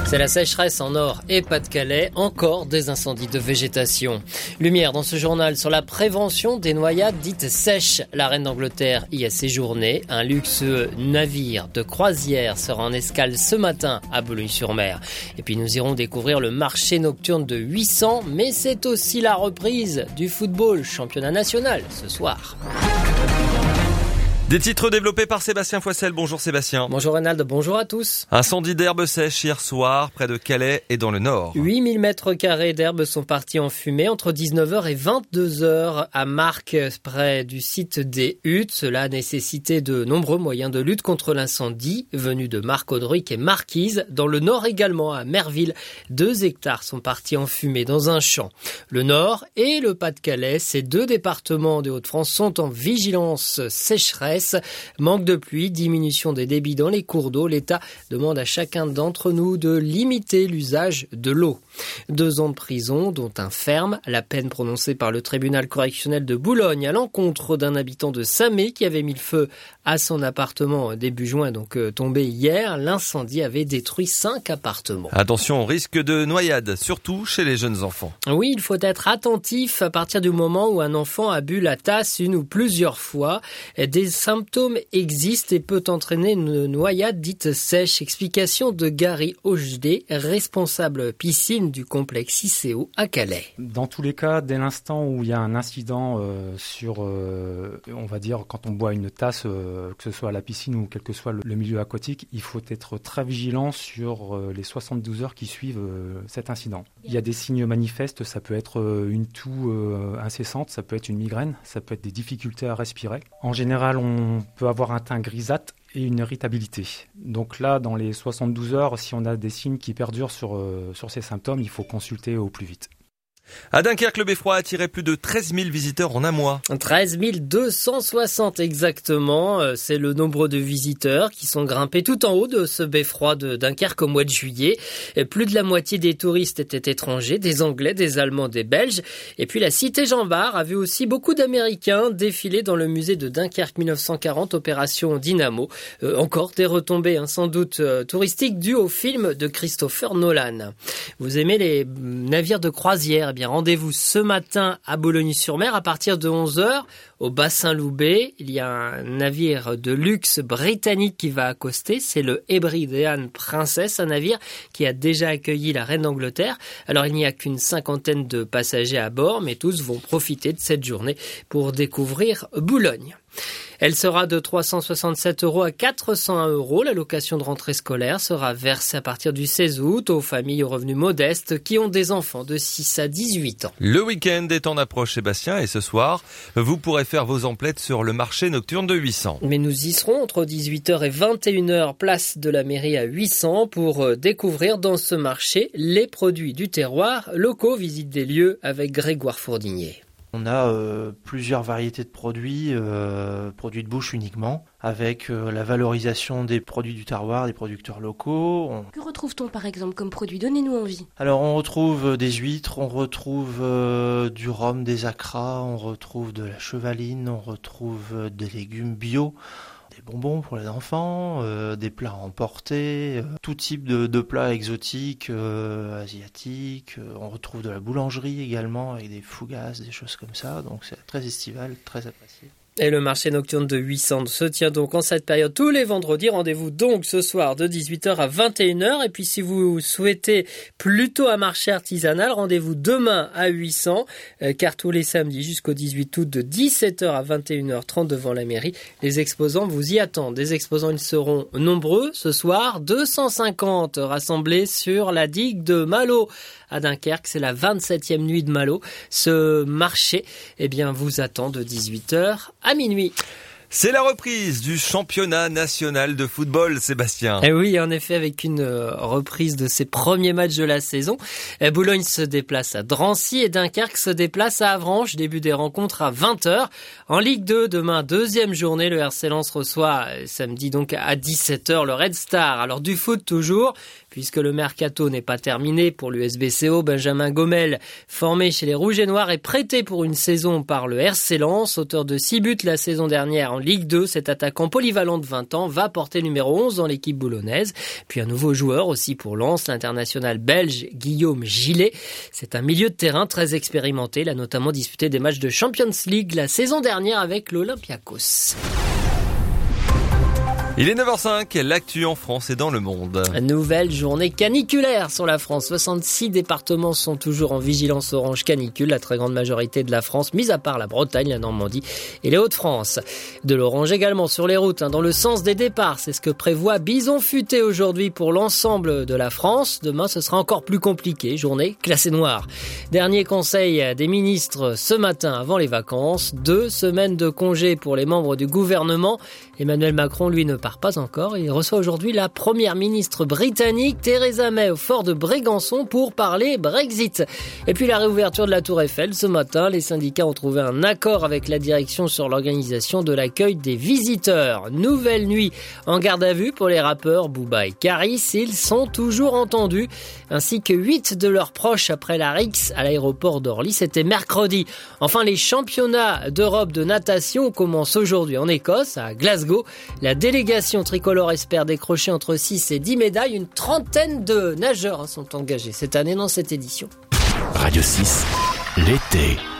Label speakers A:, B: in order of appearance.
A: C'est la sécheresse en Nord et Pas-de-Calais, encore des incendies de végétation. Lumière dans ce journal sur la prévention des noyades dites sèches. La reine d'Angleterre y a séjourné. Un luxueux navire de croisière sera en escale ce matin à Boulogne-sur-Mer. Et puis nous irons découvrir le marché nocturne de 800, mais c'est aussi la reprise du football, championnat national ce soir.
B: Des titres développés par Sébastien Foissel. Bonjour Sébastien.
A: Bonjour Reynald, bonjour à tous.
B: Incendie d'herbes sèches hier soir près de Calais et dans le Nord.
A: 8000 mètres carrés d'herbes sont partis en fumée entre 19h et 22h à Marques, près du site des Huttes. Cela a nécessité de nombreux moyens de lutte contre l'incendie venus de Marc-Audric et Marquise. Dans le Nord également, à Merville, 2 hectares sont partis en fumée dans un champ. Le Nord et le Pas-de-Calais, ces 2 départements des Hauts-de-France sont en vigilance sécheresse. Manque de pluie, diminution des débits dans les cours d'eau. L'État demande à chacun d'entre nous de limiter l'usage de l'eau. 2 ans de prison, dont un ferme. La peine prononcée par le tribunal correctionnel de Boulogne à l'encontre d'un habitant de Samé qui avait mis le feu à son appartement début juin, donc tombé hier. L'incendie avait détruit 5 appartements.
B: Attention au risque de noyade, surtout chez les jeunes enfants.
A: Oui, il faut être attentif à partir du moment où un enfant a bu la tasse une ou plusieurs fois. Des symptômes existent et peut entraîner une noyade dite sèche. Explication de Gary Hochdé, responsable piscine du complexe ICO à Calais.
C: Dans tous les cas, dès l'instant où il y a un incident on va dire quand on boit une tasse, que ce soit à la piscine ou quel que soit le milieu aquatique, il faut être très vigilant sur les 72 heures qui suivent cet incident. Il y a des signes manifestes, ça peut être une toux incessante, ça peut être une migraine, ça peut être des difficultés à respirer. En général, on peut avoir un teint grisâtre et une irritabilité. Donc là, dans les 72 heures, si on a des signes qui perdurent sur ces symptômes, il faut consulter au plus vite.
B: À Dunkerque, le beffroi a attiré plus de 13 000 visiteurs en un mois.
A: 13 260 exactement. C'est le nombre de visiteurs qui sont grimpés tout en haut de ce beffroi de Dunkerque au mois de juillet. Plus de la moitié des touristes étaient étrangers, des Anglais, des Allemands, des Belges. Et puis la cité Jean-Bart a vu aussi beaucoup d'Américains défiler dans le musée de Dunkerque 1940, opération Dynamo. Encore des retombées, sans doute touristiques dues au film de Christopher Nolan. Vous aimez les navires de croisière? Bien, rendez-vous ce matin à Boulogne-sur-Mer à partir de 11h au bassin Loubet. Il y a un navire de luxe britannique qui va accoster. C'est le Hebridean Princess, un navire qui a déjà accueilli la reine d'Angleterre. Alors, il n'y a qu'une 50aine de passagers à bord, mais tous vont profiter de cette journée pour découvrir Boulogne. Elle sera de 367 € à 401 €. La location de rentrée scolaire sera versée à partir du 16 août aux familles aux revenus modestes qui ont des enfants de 6 à 18 ans.
B: Le week-end est en approche, Sébastien, et ce soir, vous pourrez faire vos emplettes sur le marché nocturne de 800.
A: Mais nous y serons entre 18h et 21h, place de la mairie à 800, pour découvrir dans ce marché les produits du terroir locaux. Visite des lieux avec Grégoire Fourdigné.
D: On a plusieurs variétés de produits de bouche uniquement, avec la valorisation des produits du terroir, des producteurs locaux.
E: Que retrouve-t-on par exemple comme produit? Donnez-nous envie.
D: Alors on retrouve des huîtres, on retrouve du rhum, des acras, on retrouve de la chevaline, on retrouve des légumes bio, des bonbons pour les enfants, des plats à emporter, tout type de plats exotiques, asiatiques. On retrouve de la boulangerie également avec des fougasses, des choses comme ça. Donc c'est très estival, très apprécié.
A: Et le marché nocturne de 800 se tient donc en cette période tous les vendredis. Rendez-vous donc ce soir de 18h à 21h. Et puis si vous souhaitez plutôt un marché artisanal, rendez-vous demain à 800, car tous les samedis jusqu'au 18 août de 17h à 21h30 devant la mairie, les exposants vous y attendent. Des exposants, ils seront nombreux ce soir, 250 rassemblés sur la digue de Malo à Dunkerque. C'est la 27e nuit de Malo. Ce marché, vous attend de 18h à minuit.
B: C'est la reprise du championnat national de football, Sébastien.
A: Et oui, en effet, avec une reprise de ses premiers matchs de la saison. Boulogne se déplace à Drancy et Dunkerque se déplace à Avranches. Début des rencontres à 20h. En Ligue 2, demain, deuxième journée, le RC Lens reçoit samedi donc à 17h le Red Star. Alors du foot toujours, puisque le mercato n'est pas terminé pour l'USBCO. Benjamin Gomel, formé chez les Rouges et Noirs, est prêté pour une saison par le RC Lens, auteur de 6 buts la saison dernière En Ligue 2, cet attaquant polyvalent de 20 ans va porter numéro 11 dans l'équipe boulonnaise. Puis un nouveau joueur aussi pour Lens, l'international belge Guillaume Gillet. C'est un milieu de terrain très expérimenté. Il a notamment disputé des matchs de Champions League la saison dernière avec l'Olympiakos.
B: Il est 9h05, l'actu en France et dans le monde.
A: Nouvelle journée caniculaire sur la France. 66 départements sont toujours en vigilance orange canicule. La très grande majorité de la France, mis à part la Bretagne, la Normandie et les Hauts-de-France. De l'orange également sur les routes, dans le sens des départs. C'est ce que prévoit Bison Futé aujourd'hui pour l'ensemble de la France. Demain, ce sera encore plus compliqué. Journée classée noire. Dernier conseil des ministres ce matin avant les vacances. 2 semaines de congé pour les membres du gouvernement. Emmanuel Macron, lui, ne part pas encore. Il reçoit aujourd'hui la première ministre britannique, Theresa May, au fort de Brégançon pour parler Brexit. Et puis la réouverture de la Tour Eiffel. Ce matin, les syndicats ont trouvé un accord avec la direction sur l'organisation de l'accueil des visiteurs. Nouvelle nuit en garde à vue pour les rappeurs Booba et Karis. Ils sont toujours entendus, ainsi que 8 de leurs proches après la rixe à l'aéroport d'Orly. C'était mercredi. Enfin, les championnats d'Europe de natation commencent aujourd'hui en Écosse, à Glasgow. La délégation tricolore espère décrocher entre 6 et 10 médailles. Une trentaine de nageurs sont engagés cette année dans cette édition.
F: Radio 6, l'été.